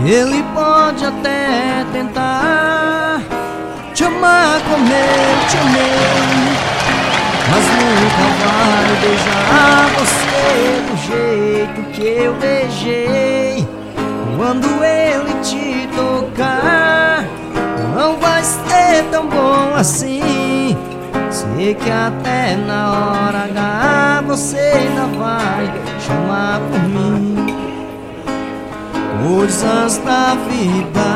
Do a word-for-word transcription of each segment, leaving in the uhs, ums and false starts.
Ele pode até tentar te amar como eu te amei, mas nunca vai beijar você do jeito que eu beijei. Quando ele te tocar, não vai ser tão bom assim. Sei que até na hora H você ainda vai chamar por mim. Coisas da vida,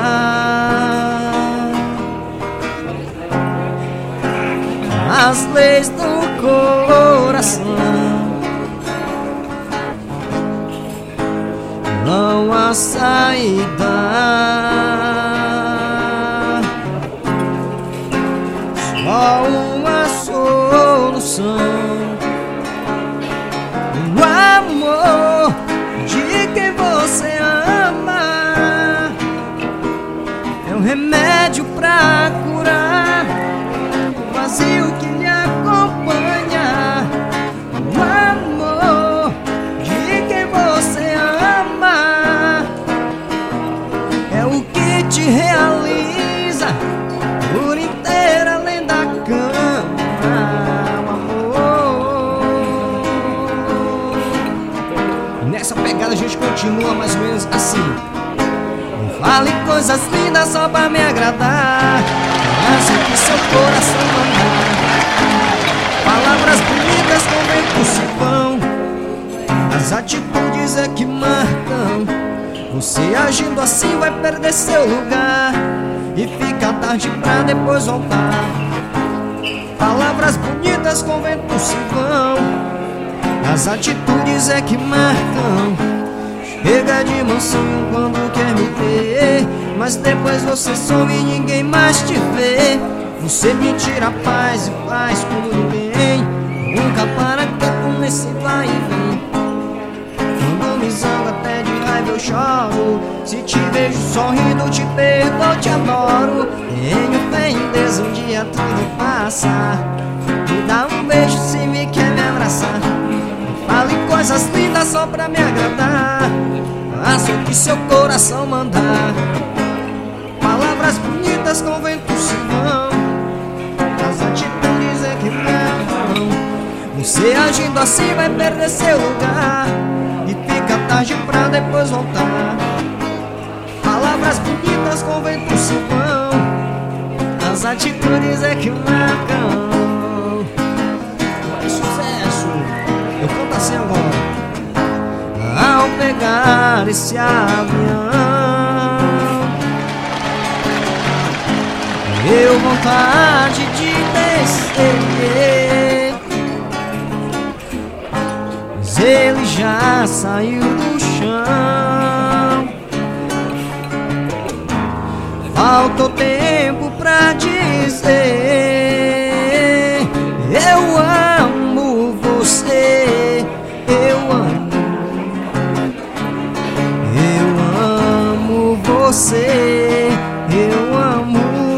as leis do coração, não há saída, só uma solução. O amor de quem você ama é um remédio pra curar o vazio que lhe acompanha. O amor de quem você ama é o que te realiza por inteira além da cama. O amor. Nessa pegada a gente continua mais ou menos assim. Fale coisas lindas só pra me agradar, mas o que seu coração mandar. Palavras bonitas com vento se vão, as atitudes é que marcam. Você agindo assim vai perder seu lugar e fica tarde pra depois voltar. Palavras bonitas com vento se vão, as atitudes é que marcam. Chega de mansinho quando quer me ter, mas depois você some e ninguém mais te vê. Você me tira a paz e faz como ninguém, nunca para quieto nesse vai e vem. Quando me zango até de raiva eu choro, se te vejo sorrindo te perdoo, te adoro. Tenho fé em Deus, um dia tudo passa. Me dá um beijo se me quer me abraçar. Fale coisas lindas só pra me agradar, faça o que seu coração mandar. Palavras bonitas com vento se vão, as atitudes é que marcam. Você agindo assim vai perder seu lugar e fica tarde pra depois voltar. Palavras bonitas com vento se vão, as atitudes é que marcam. Eu canto assim agora. Ao pegar esse avião, deu vontade de descer, mas ele já saiu do chão. Faltou tempo pra dizer eu amo você, eu amo, eu amo você, eu amo,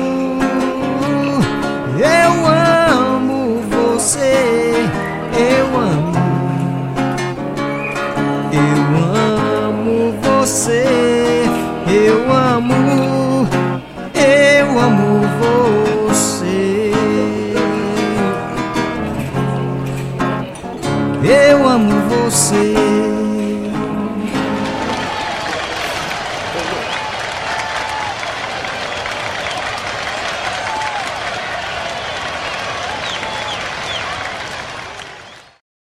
eu amo você, eu amo, eu amo você, eu amo, eu amo você. Eu amo você.